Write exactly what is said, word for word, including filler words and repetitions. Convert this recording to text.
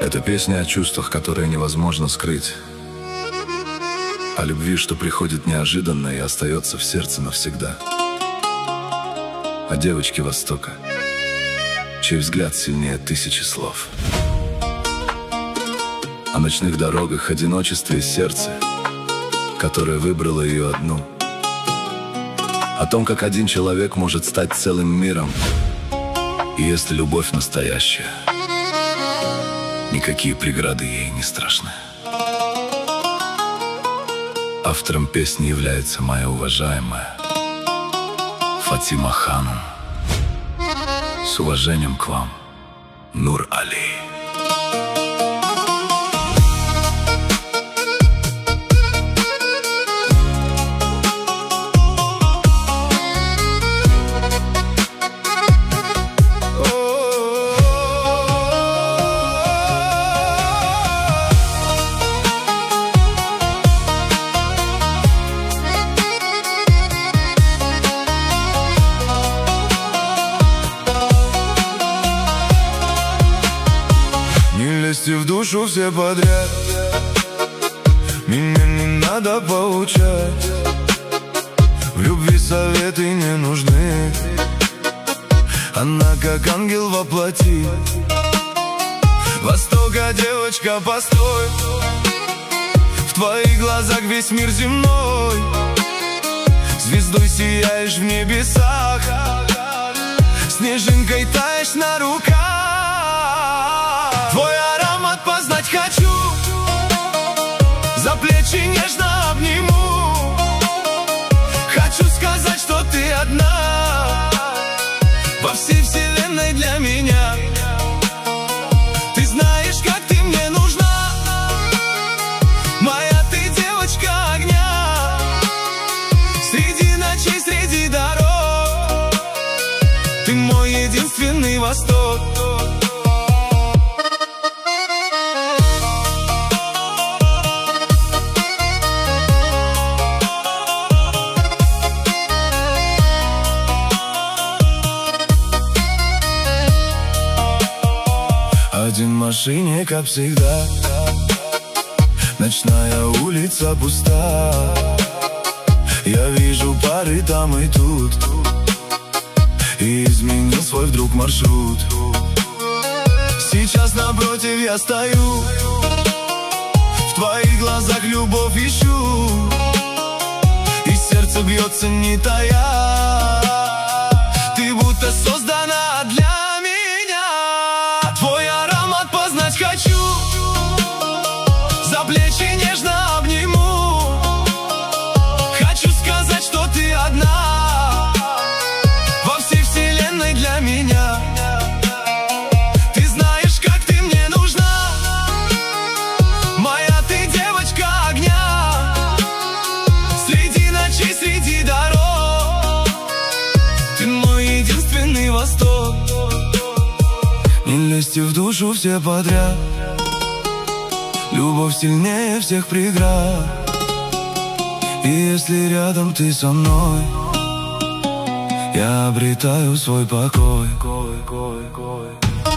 Это песня о чувствах, которые невозможно скрыть. О любви, что приходит неожиданно и остается в сердце навсегда. О девочке Востока, чей взгляд сильнее тысячи слов. О ночных дорогах, одиночестве и сердце, которое выбрало ее одну. О том, как один человек может стать целым миром. И если любовь настоящая, никакие преграды ей не страшны. Автором песни является моя уважаемая Фатима Ханум. С уважением к вам, Нур Али. В душу все подряд, меня не надо поучать. В любви советы не нужны, она как ангел во плоти. Востока, девочка, постой, в твоих глазах весь мир земной. Звездой сияешь в небесах, снежинкой таешь на руках. Твой аромат познать хочу, за плечи нежно обниму. Хочу сказать, что ты одна во всей вселенной для меня. Ты знаешь, как ты мне нужна, моя ты девочка огня. Среди ночей, среди дорог, ты мой единственный Восток. Один в машине, как всегда, ночная улица пуста. Я вижу пары там и тут, и изменил свой вдруг маршрут. Сейчас напротив я стою, в твоих глазах любовь ищу, и сердце бьется не тая. Ты будто создана для хочу, за плечи нежно обниму. Хочу сказать, что ты одна во всей вселенной для меня. Ты знаешь, как ты мне нужна, моя ты девочка огня. Среди ночей, среди дорог, ты мой единственный Восток. Не лезьте в душу все подряд, любовь сильнее всех преград. И если рядом ты со мной, я обретаю свой покой.